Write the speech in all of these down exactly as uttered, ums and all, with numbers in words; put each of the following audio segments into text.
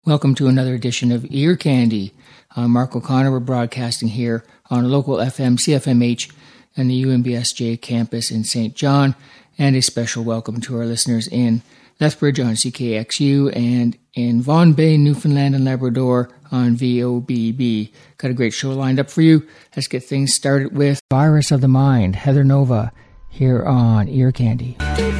Welcome to another edition of Ear Candy. I'm Mark O'Connor. We're broadcasting here on local F M, C F M H, and the U M B S J campus in Saint John. And a special welcome to our listeners in Lethbridge on C K X U and in Vaughan Bay, Newfoundland and Labrador on V O B B. Got a great show lined up for you. Let's get things started with Virus of the Mind, Heather Nova, here on Ear Candy.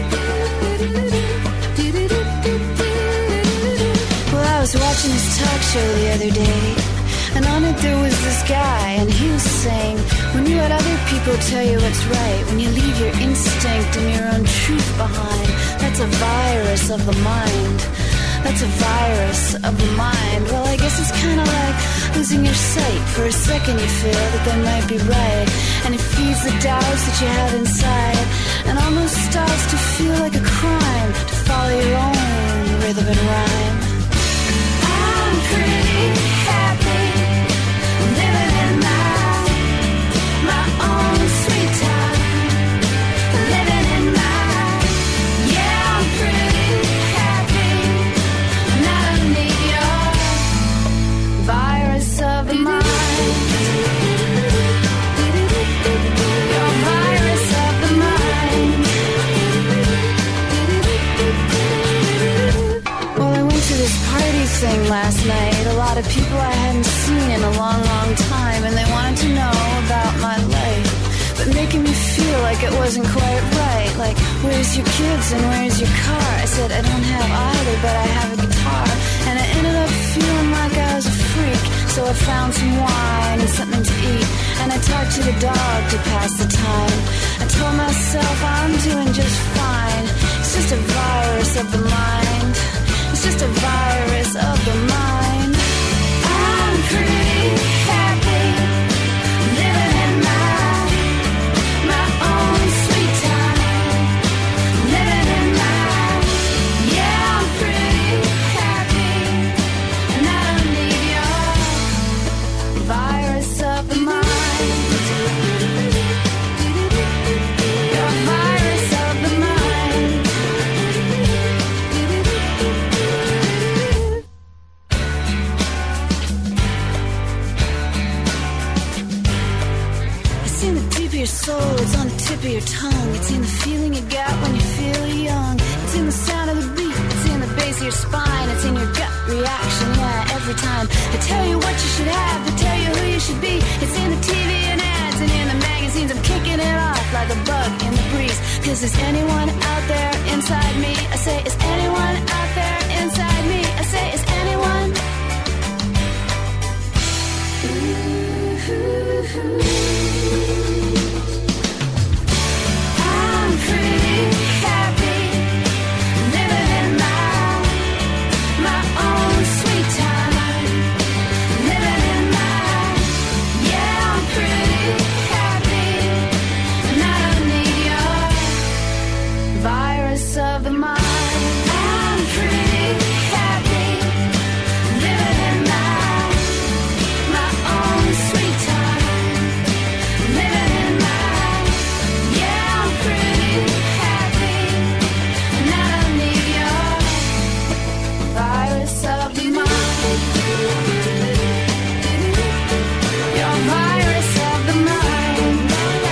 I was watching this talk show the other day, and on it there was this guy, and he was saying, when you let other people tell you what's right, when you leave your instinct and your own truth behind, that's a virus of the mind. That's a virus of the mind. Well, I guess it's kind of like losing your sight. For a second you feel that they might be right, and it feeds the doubts that you have inside, and almost starts to feel like a crime to follow your own rhythm and rhyme. I'm pretty happy living in my, my own sweet time, living in my, yeah, I'm pretty happy, and I don't need your virus of the mind. Your virus of the mind. Well, I went to this party thing last night. A lot of people I hadn't seen in a long, long time, and they wanted to know about my life, but making me feel like it wasn't quite right. Like, where's your kids and where's your car? I said, I don't have either, but I have a guitar. And I ended up feeling like I was a freak, so I found some wine and something to eat, and I talked to the dog to pass the time. I told myself I'm doing just fine. It's just a virus of the mind. It's just a virus of the mind. I'm pretty happy living in my, my own sweet time, living in my, yeah, I'm pretty happy, and I don't need your virus of the mind. Your virus of the mind. Your soul, it's on the tip of your tongue. It's in the feeling you got when you feel young. It's in the sound of the beat, it's in the base of your spine, it's in your gut reaction, yeah, every time they tell you what you should have, they tell you who you should be. It's in the T V and ads and in the magazines. I'm kicking it off like a bug in the breeze. Cause is anyone out there inside me? I say, is anyone out there inside me? I say, is anyone? Ooh. Pretty happy living in my, my own sweet time, living in my, yeah, I'm pretty happy, and I don't need your virus of the mind. I'm pretty happy living in my, my own sweet time, living in my, yeah, I'm pretty virus of the mind. Your virus of the mind.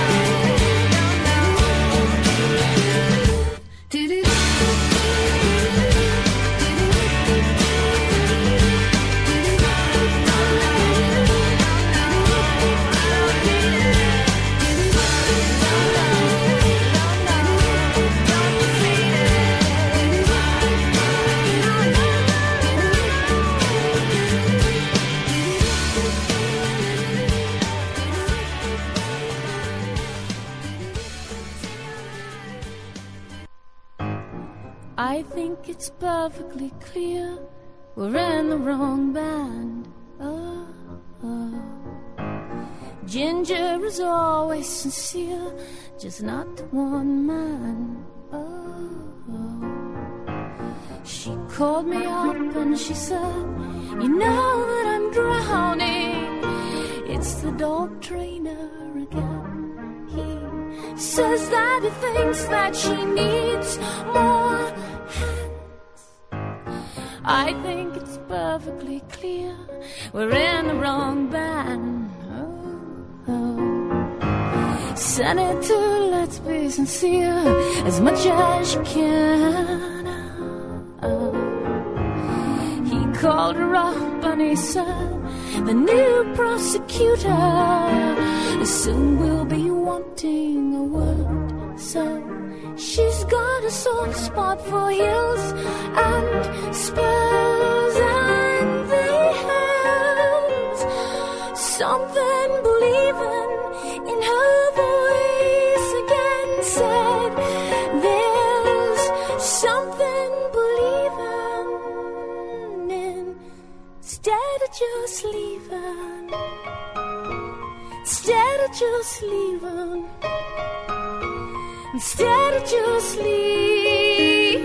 I think it's perfectly clear we're in the wrong band. Oh, oh. Ginger is always sincere, just not to one man. Oh, oh. She called me up and she said, you know that I'm drowning. It's the dog trainer again. He says that he thinks that she needs more hands. I think it's perfectly clear. We're in the wrong band. Oh, oh. Send it to let's be sincere as much as you can. Oh. He called her up and he said, the new prosecutor soon will be wanting a word. So she's got a soft spot for heels and spurs, and they have something believing in her voice again. Said there's something believing in instead of just leaving, instead of just leaving. Instead of just leaving,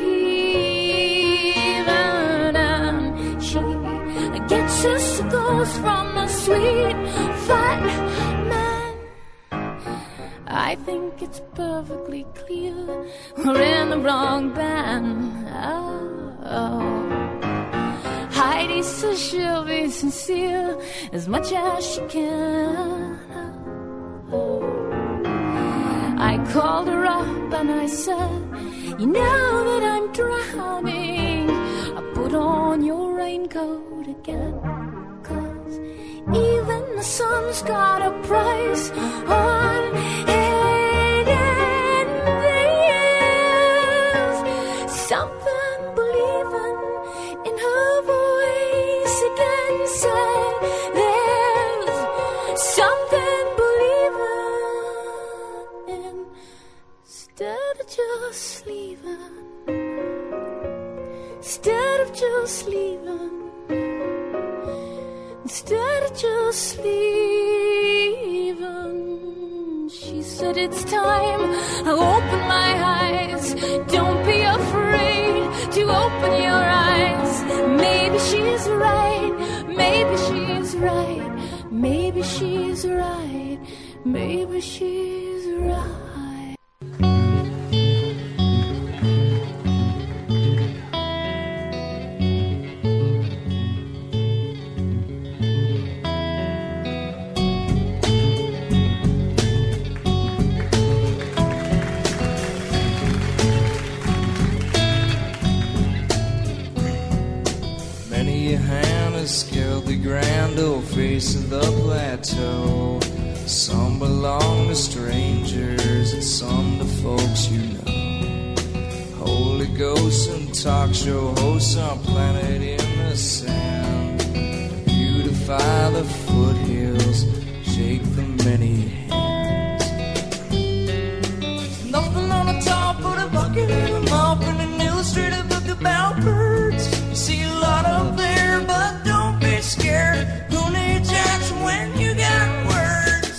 and she gets her signals from a sweet fat man. I think it's perfectly clear we're in the wrong band. Oh, oh. Heidi says she'll be sincere as much as she can. Oh. I called her up and I said, you know that I'm drowning. I put on your raincoat again, 'cause even the sun's got a price on it, and there's something believing in her voice again. Said there's something instead of just leaving, instead of just leaving, instead of just leaving. She said it's time I open my eyes. Don't be afraid to open your eyes. Maybe she's right, maybe she's right, maybe she's right, maybe she's right. Scaled the grand old face of the plateau. Some belong to strangers and some to folks you know. Holy ghosts and talk show hosts on planet in the sand. Beautify the foothills, shake the many hands. There's nothing on the top but a bucket and a mop and an illustrated book about birds. You see a lot up there, but don't be scared. Who needs action when you got words?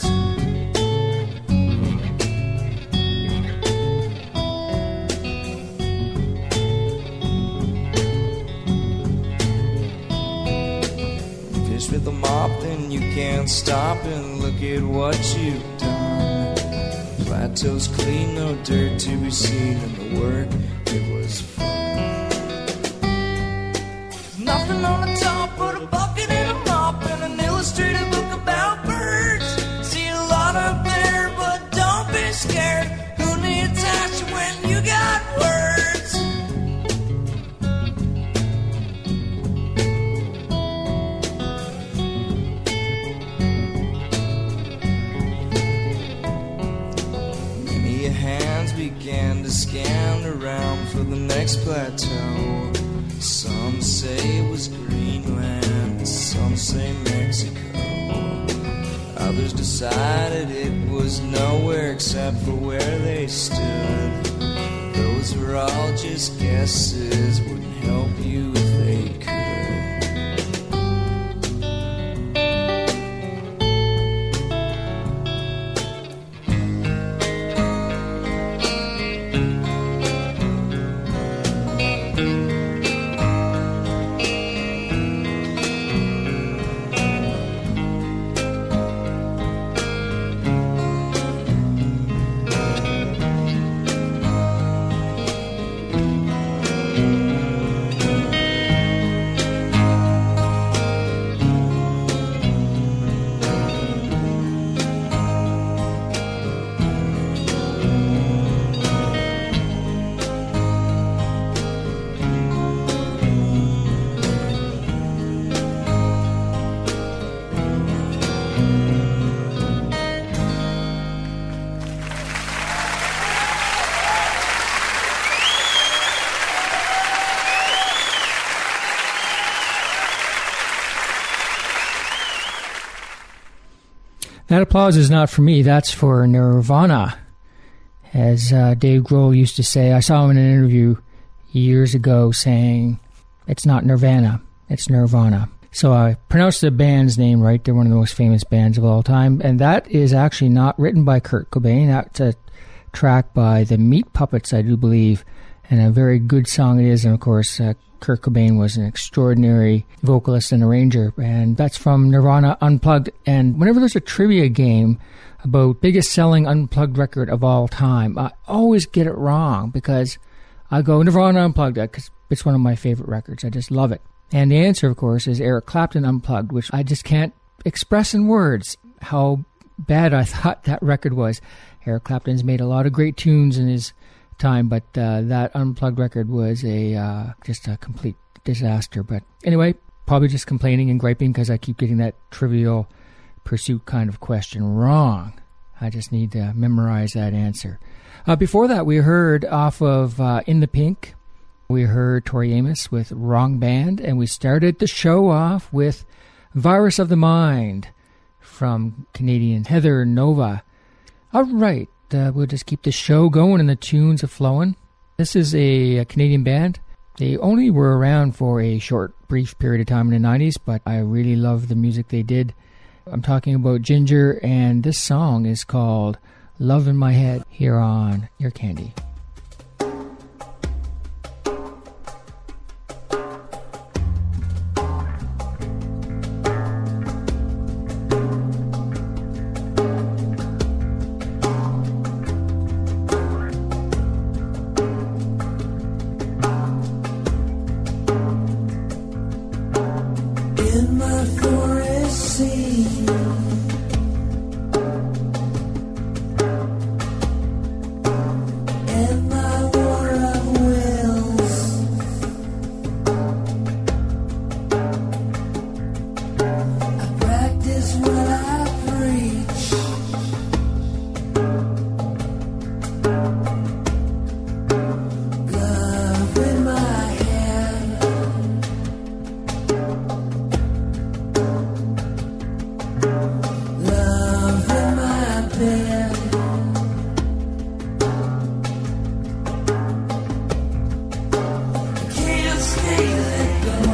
Fish with a mop, then you can't stop and look at what you've done. Plateau's clean, no dirt to be seen, and the work, it was fun. Nothing on the top but a bucket and a mop and an illustrated book about birds. See a lot up there, but don't be scared. Who needs action when you got words? Many hands began to scan around for the next plateau. Some say it was Greenland, some say Mexico. Others decided it was nowhere except for where they stood. Those were all just guesses, wouldn't help you if they could. That applause is not for me. That's for Nirvana. As uh, Dave Grohl used to say, I saw him in an interview years ago saying, it's not Nirvana, it's Nirvana. So I pronounced the band's name right. They're one of the most famous bands of all time. And that is actually not written by Kurt Cobain. That's a track by the Meat Puppets, I do believe. And a very good song it is. And of course, uh, Kurt Cobain was an extraordinary vocalist and arranger. And that's from Nirvana Unplugged. And whenever there's a trivia game about biggest selling unplugged record of all time, I always get it wrong because I go Nirvana Unplugged because it's one of my favorite records. I just love it. And the answer, of course, is Eric Clapton Unplugged, which I just can't express in words how bad I thought that record was. Eric Clapton's made a lot of great tunes in his time, but uh, that Unplugged record was a uh, just a complete disaster. But anyway, probably just complaining and griping because I keep getting that Trivial Pursuit kind of question wrong. I just need to memorize that answer. Uh, before that, we heard off of uh, In the Pink, we heard Tori Amos with Wrong Band, and we started the show off with Virus of the Mind from Canadian Heather Nova. All right, uh, we'll just keep the show going and the tunes are flowing. This is a, a Canadian band. They only were around for a short, brief period of time in the nineties, but I really love the music they did. I'm talking about Ginger, and this song is called Love in My Head here on Ear Candy. In my forest scene, and my war of wills, I practice what I preach. Love in my head. Love in my bed. I can't stay let go.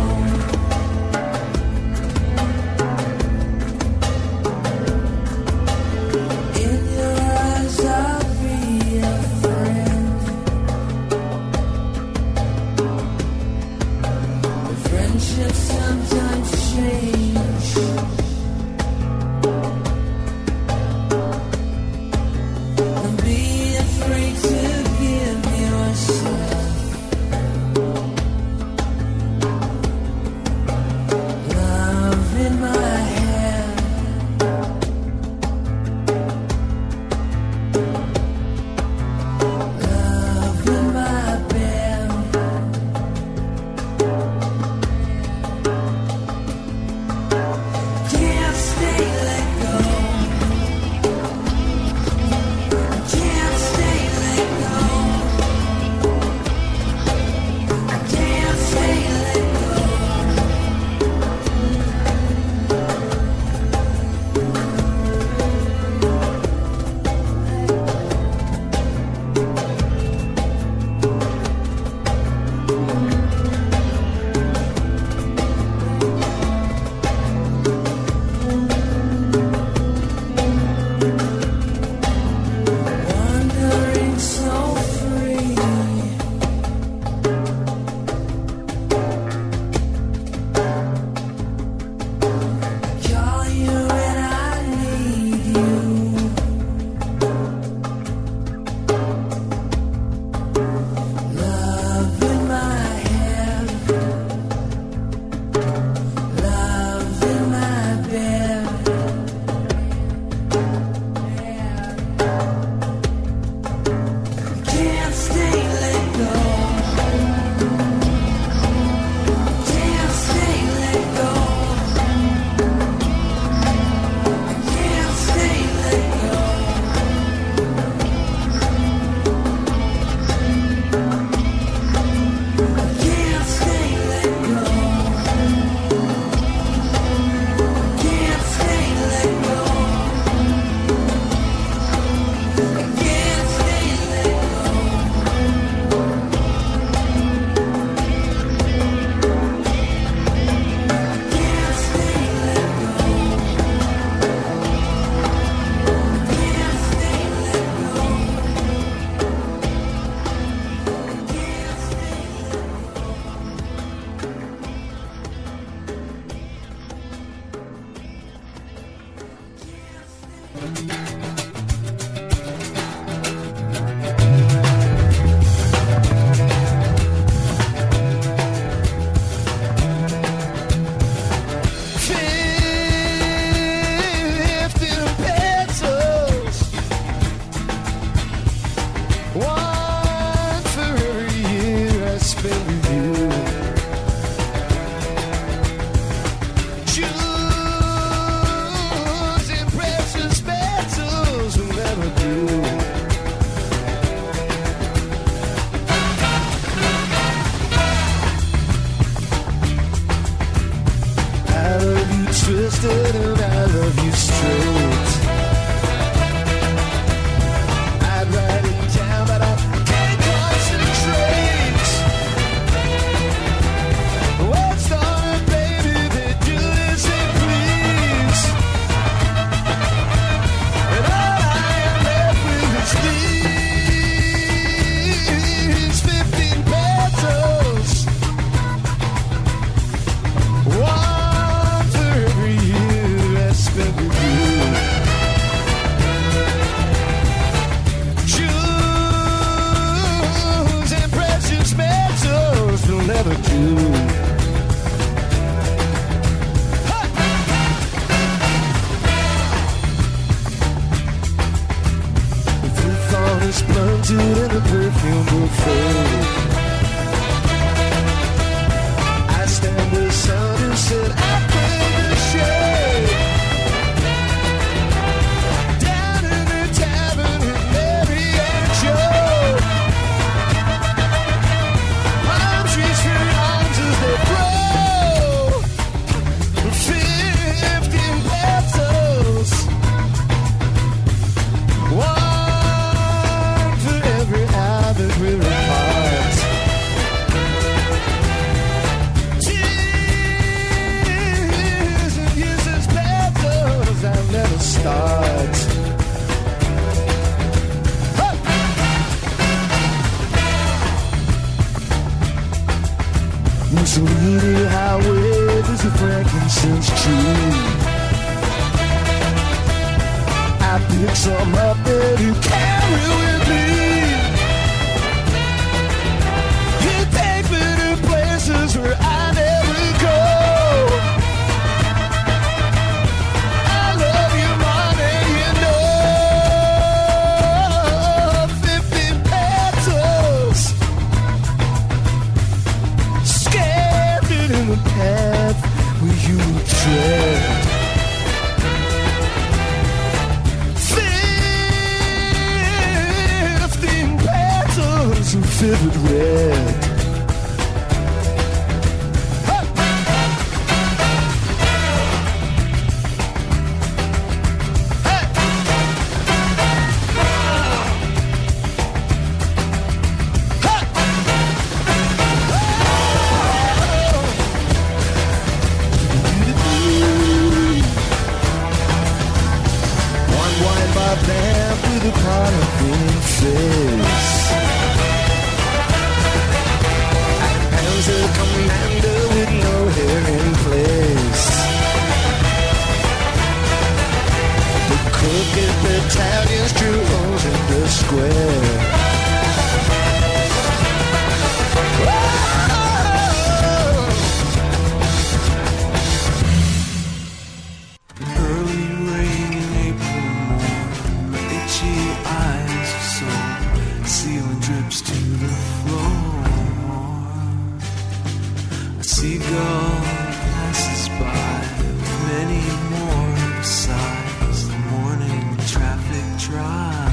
In your eyes I'll be a friend. But friendships sometimes change. Don't be afraid to give yourself. Love in my head. Love in my bed. Mussolini highway, there's a frankincense tree. I picked some up there to carry with me. You take me to places where I never go. I love you more than you know. Fifteen pesos scattered in the path where you would tread. Vivid red. One wine bar band with a colorful face. A commander with no hair in place. The crooked battalions drew holes in the square. Early rain in April morn, itchy eyes of soul, ceiling drips to the floor. Seagull passes by with many more besides the morning traffic drive.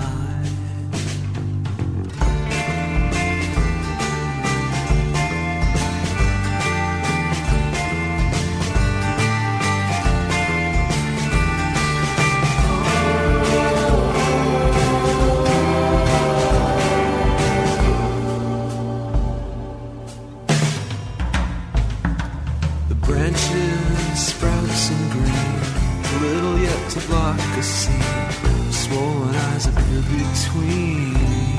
Branches, sprouts and green, little yet to block a scene. Swollen eyes appear between.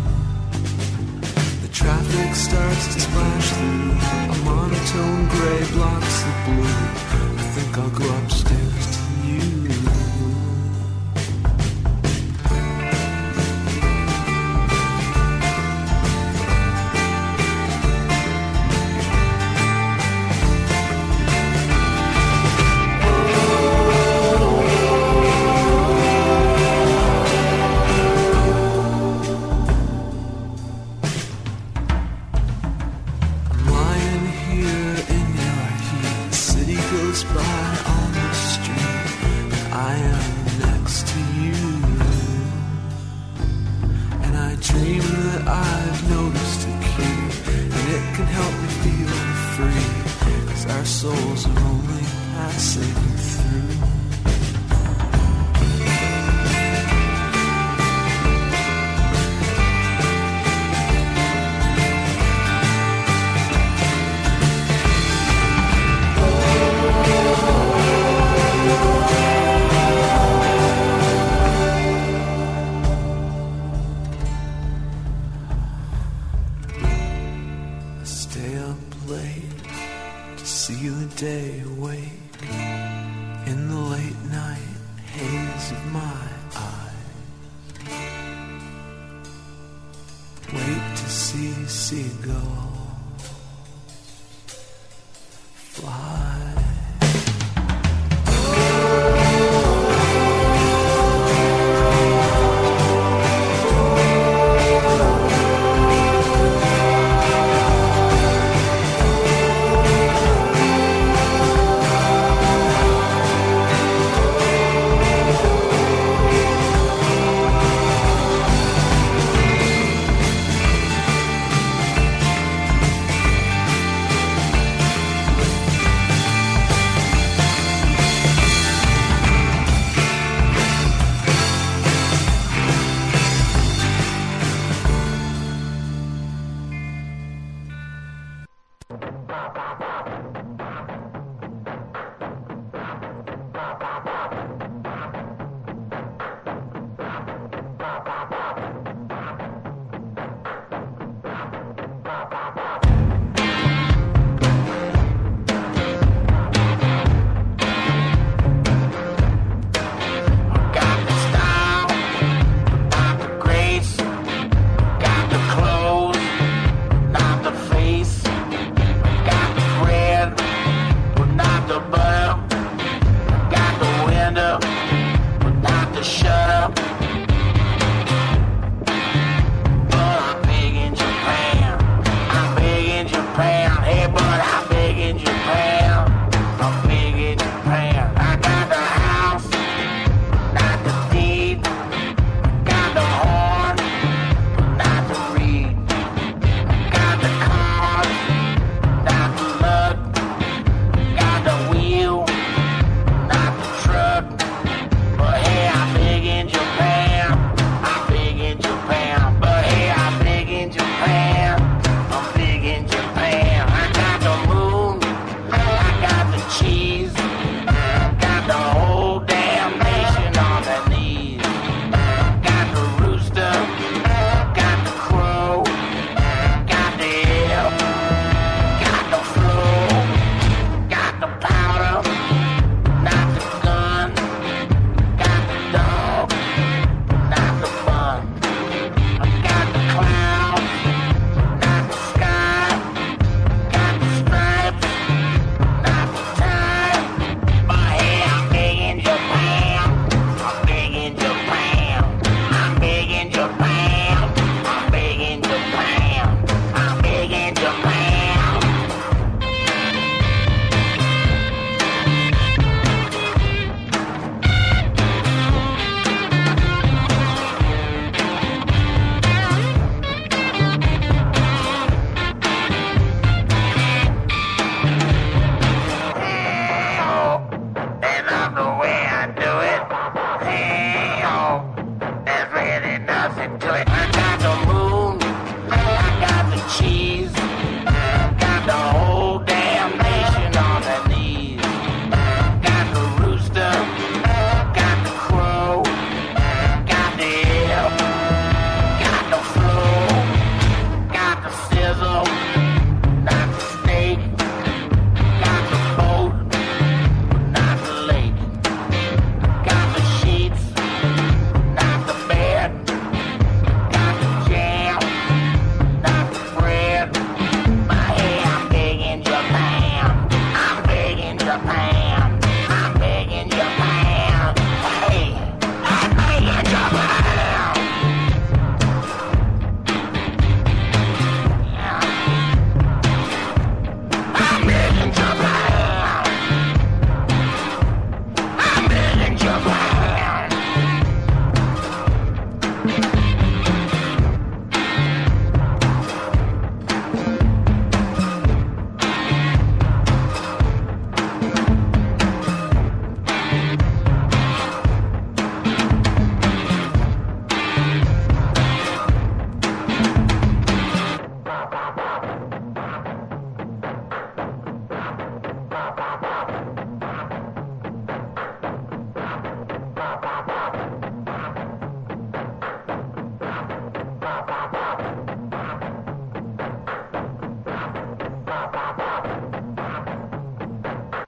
The traffic starts to splash through. A monotone gray blocks the blue. I think I'll go upstairs to you. goes by on the street, and I am next to you. And I dream that I've noticed a key, and it can help me feel free, 'cause our souls are only passing through. Day awake in the late night haze of my eyes. Wait to see seagulls fly.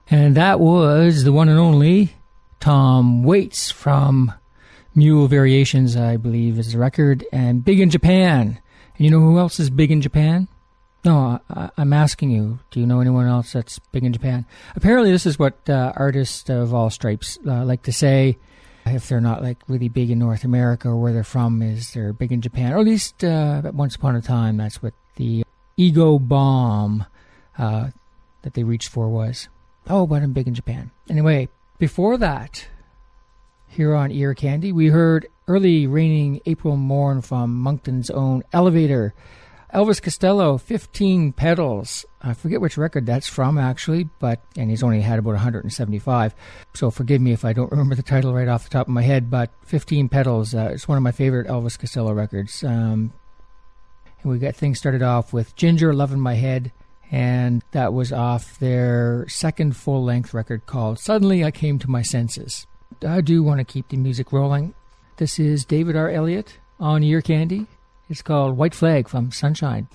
And that was the one and only Tom Waits from Mule Variations, I believe is the record, and Big in Japan. And you know who else is big in Japan? No, I, I'm asking you, do you know anyone else that's big in Japan? Apparently this is what uh, artists of all stripes uh, like to say. If they're not like really big in North America or where they're from, is they're big in Japan. Or at least uh, once upon a time, that's what the ego bomb uh, that they reached for was. Oh, but I'm big in Japan. Anyway, before that, here on Ear Candy, we heard Early Raining April Morn from Moncton's own Elevator. Elvis Costello, fifteen Pedals. I forget which record that's from, actually, but and he's only had about one hundred seventy-five, so forgive me if I don't remember the title right off the top of my head, but fifteen Pedals, uh, it's one of my favorite Elvis Costello records. Um, and we got things started off with Ginger, Love in My Head, and that was off their second full-length record called Suddenly I Came to My Senses. I do want to keep the music rolling. This is David R. Elliott on Ear Candy. It's called White Flag from Sunshine.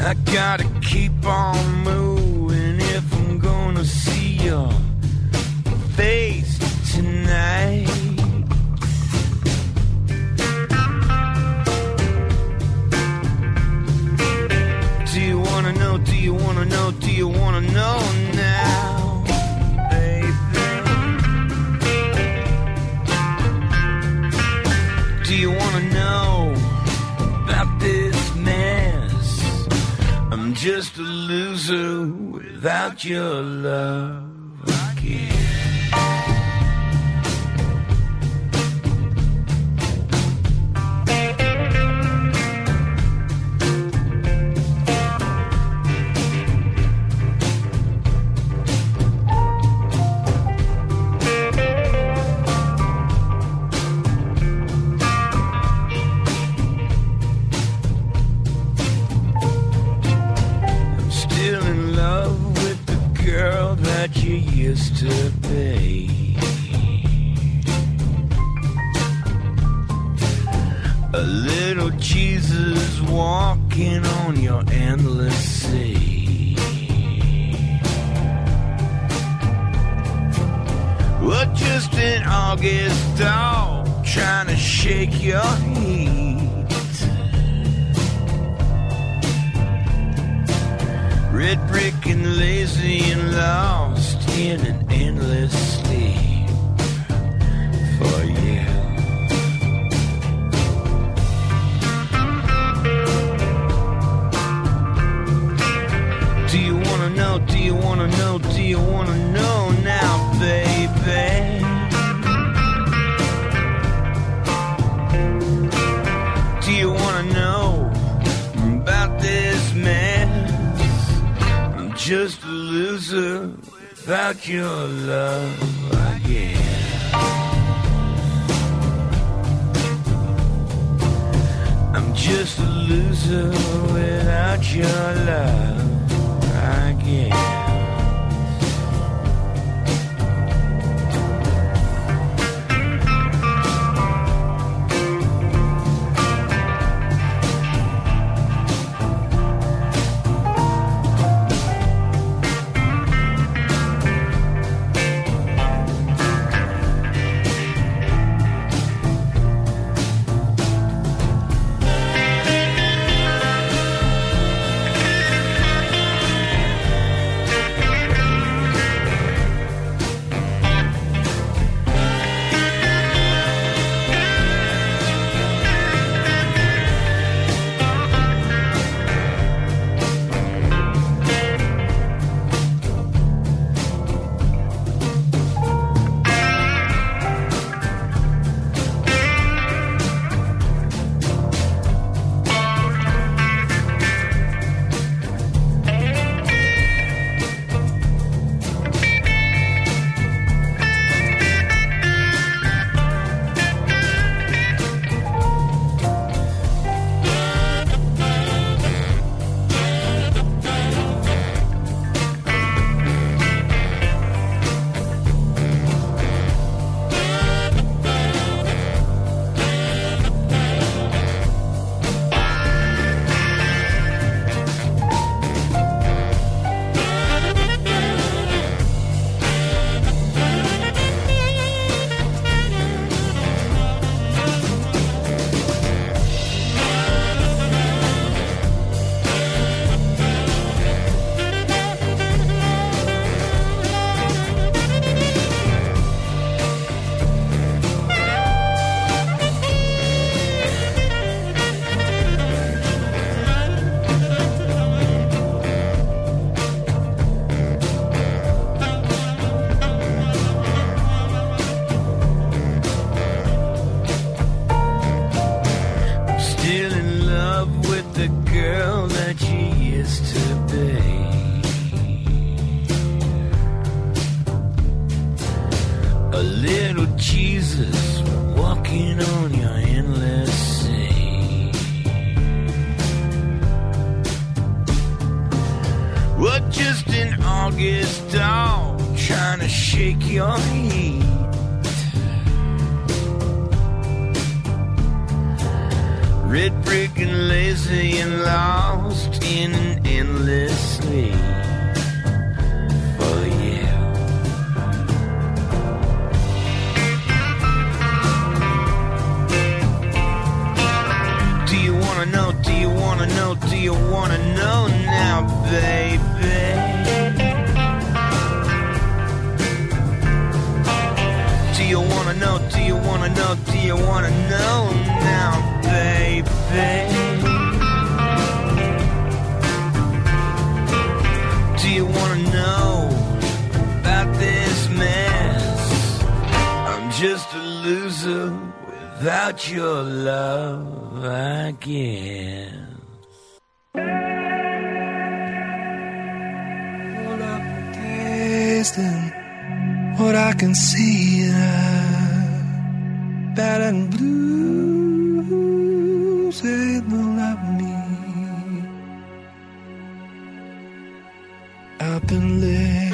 I gotta keep on moving if I'm gonna see your face tonight. Do you wanna know, do you wanna know, do you wanna know now, baby? Do you wanna know about this mess? I'm just a loser without your love again. Used to be a little Jesus walking on your endless sea. Well, just an August dog trying to shake your heat. Red brick and lazy and lost in an endless sleep for you. Do you wanna know, do you wanna know, do you wanna know now, baby? Do you wanna know about this man? I'm just a loser without your love again. I'm just a loser without your love again. August dawn, trying to shake your heat. Red brick and lazy and lost in an wanna know now, baby? Do you wanna know, do you wanna know, do you wanna know now, baby? Do you wanna know about this mess? I'm just a loser without your love, I guess. What I'm tasting, what I can see, uh, bad and blue, say they love me. I've been lit.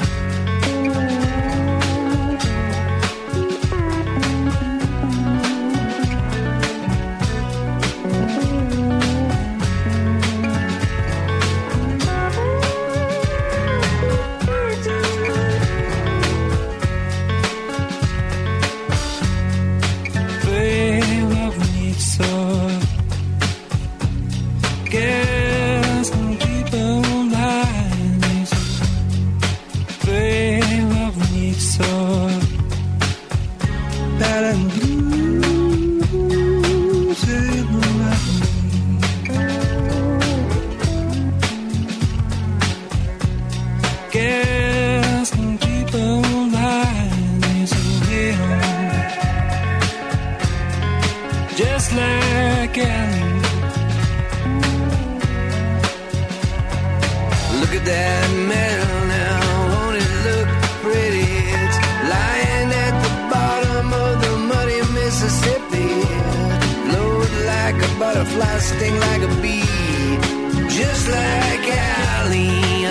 Butterfly sting like a bee, just like Allie.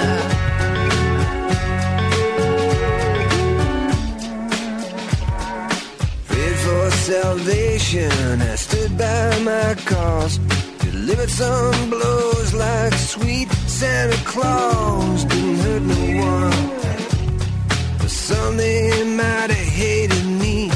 Prayed for salvation, I stood by my cause, delivered some blows like sweet Santa Claus. Didn't hurt no one, but some they might have hated me.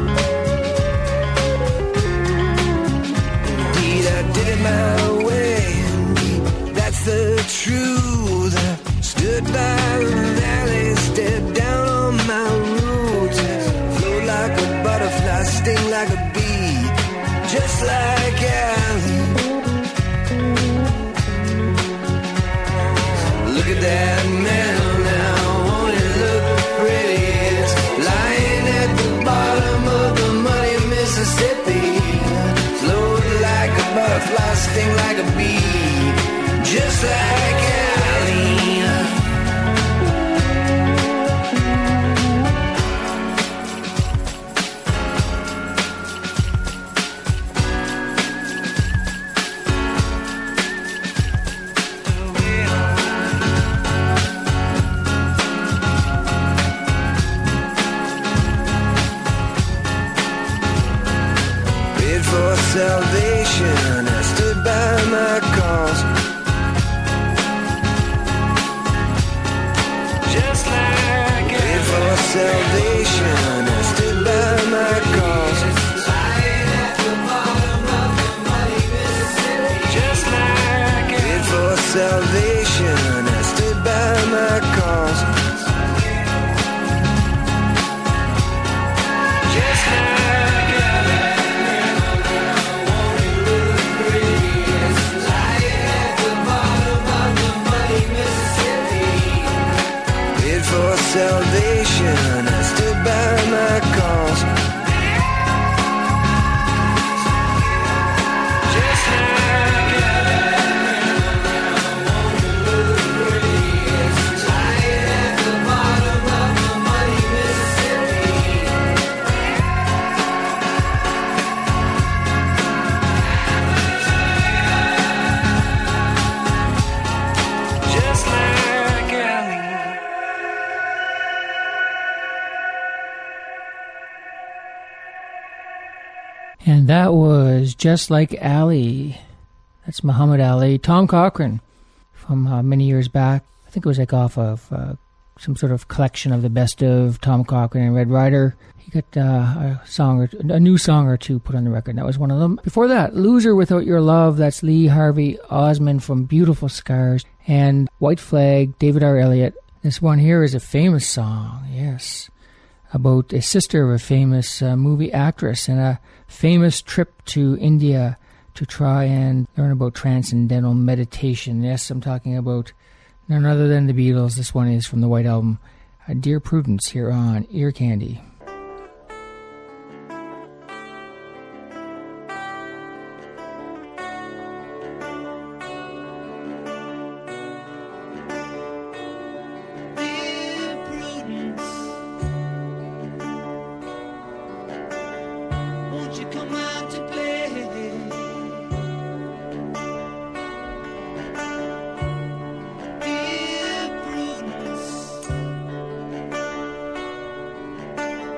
Did it my way, that's the truth. I stood by the valley, stared down on my roots. Float like a butterfly, sting like a bee, just like Allie. Look at that man now, won't it look pretty? It's lying at the bottom of the muddy Mississippi. Butterfly sting like a bee, just like Allie. Prayed for salvation, I stood by my cause, just like prayed for salvation, I stood by my cause, just like prayed for salvation, I stood by my cause, just like for salvation, I stood by my cause, just like lying at the bottom of the muddy Mississippi. Just like Allie. And that was Just Like Allie. That's Muhammad Ali. Tom Cochrane from uh, many years back. I think it was like off of uh, some sort of collection of the best of Tom Cochrane and Red Rider. He got uh, a song or a new song or two put on the record. That was one of them. Before that, Loser Without Your Love. That's Lee Harvey Osmond from Beautiful Scars. And White Flag, David R. Elliott. This one here is a famous song, yes, about a sister of a famous uh, movie actress and a famous trip to India to try and learn about transcendental meditation. Yes, I'm talking about none other than the Beatles. This one is from the White Album. Uh, Dear Prudence here on Ear Candy. Dear Prudence,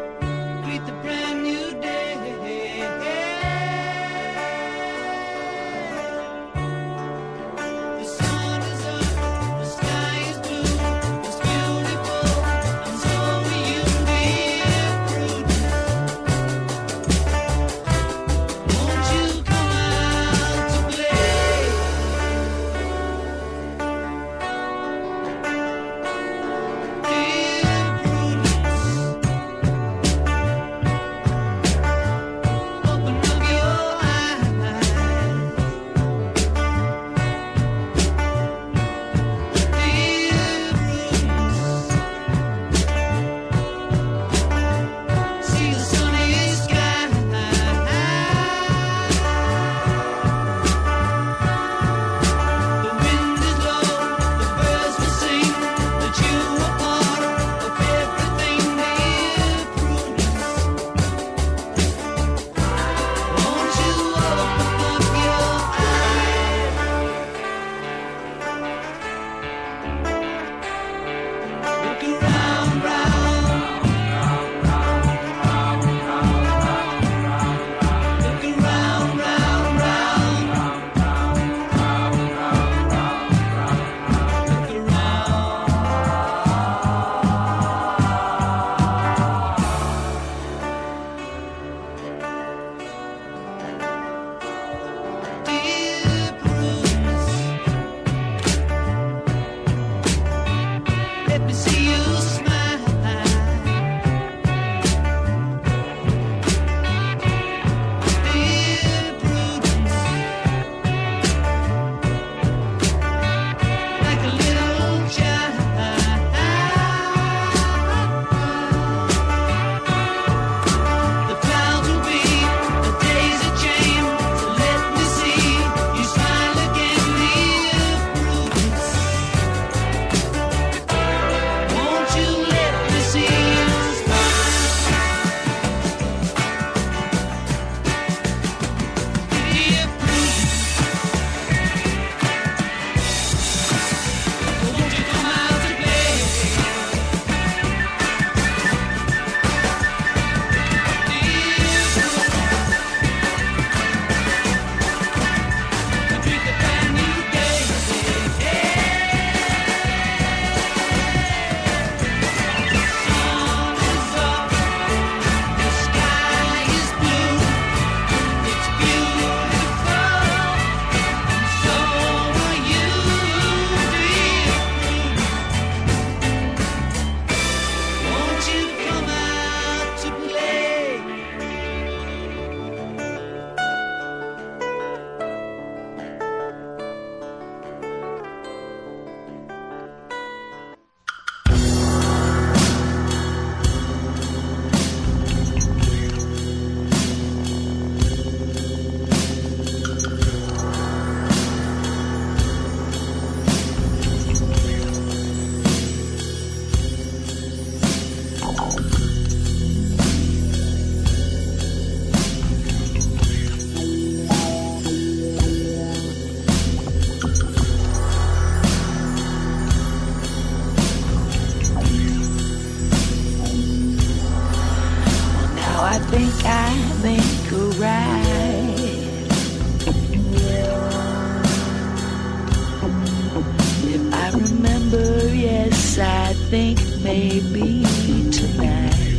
think maybe tonight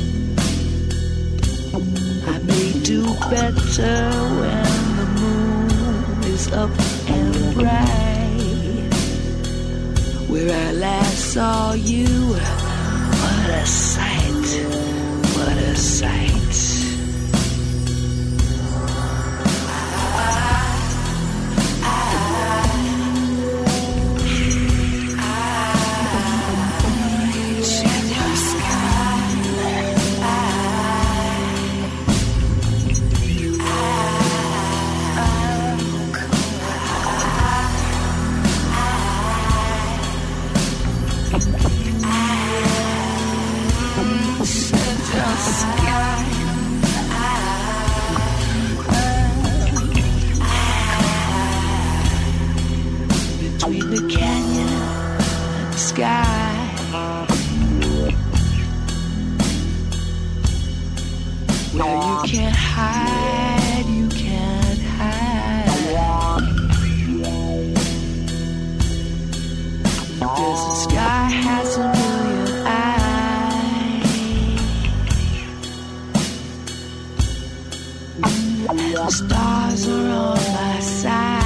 I may do better when the moon is up and bright. Where I last saw you, what a sight, what a sight. Between the canyon and the sky, where you can't hide, you can't hide. Because the sky has a million eyes, and the stars are on my side.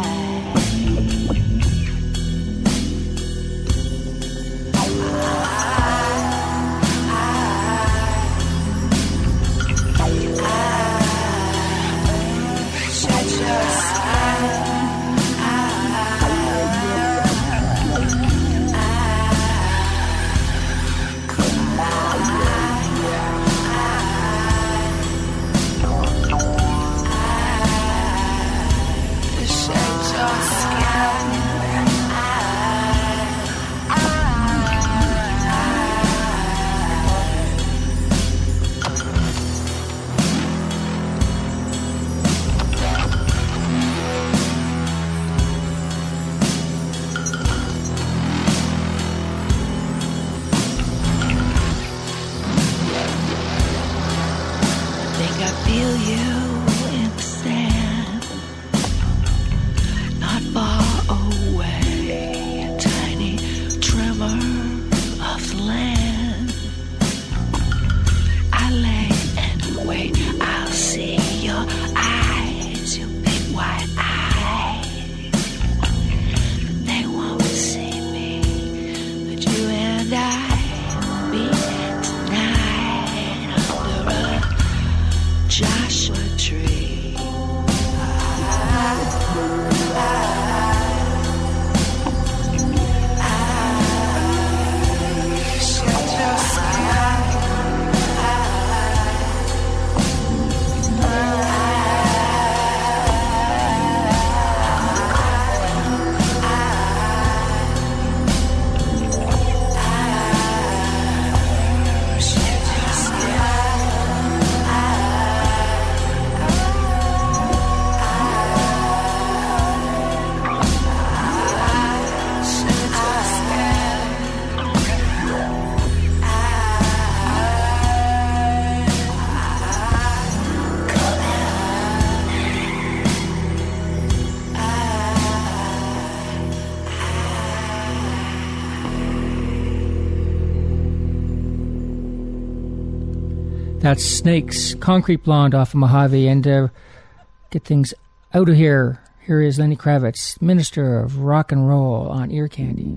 That's Snakes, Concrete Blonde off of Mojave. And uh, get things out of here. Here is Lenny Kravitz, Minister of Rock and Roll on Ear Candy.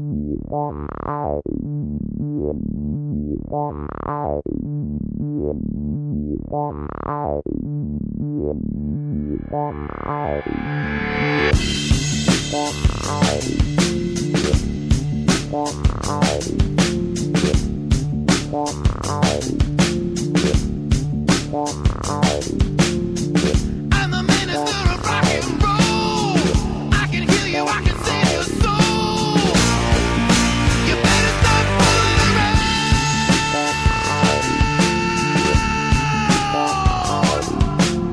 I'm a minister of rock and roll. I can heal you, I can save your soul. You better stop fooling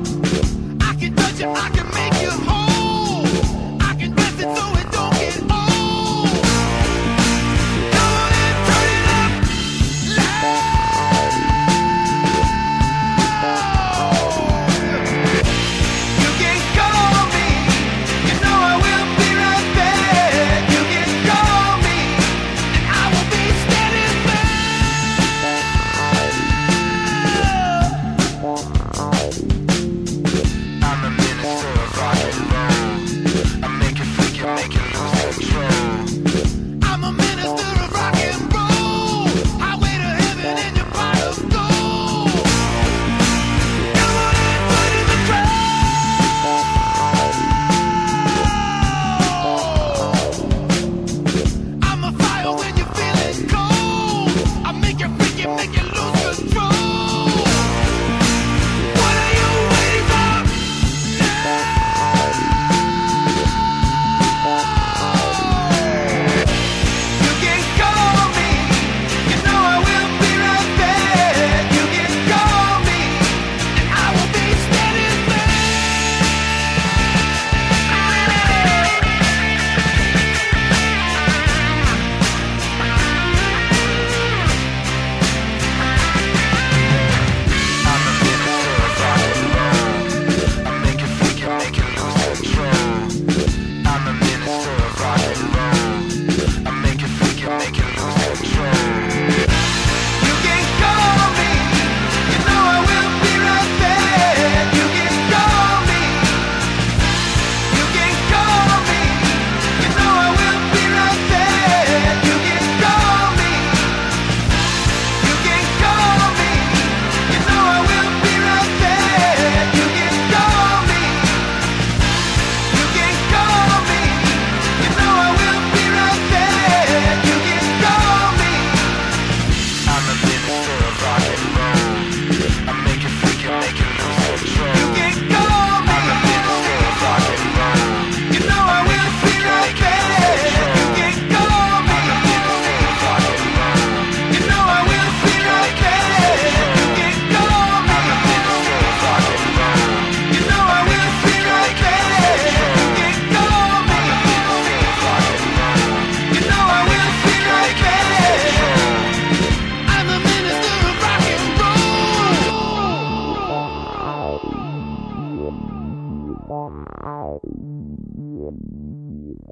around. I can touch you, I can make you whole. I can dress it so it don't get old.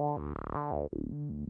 Bye.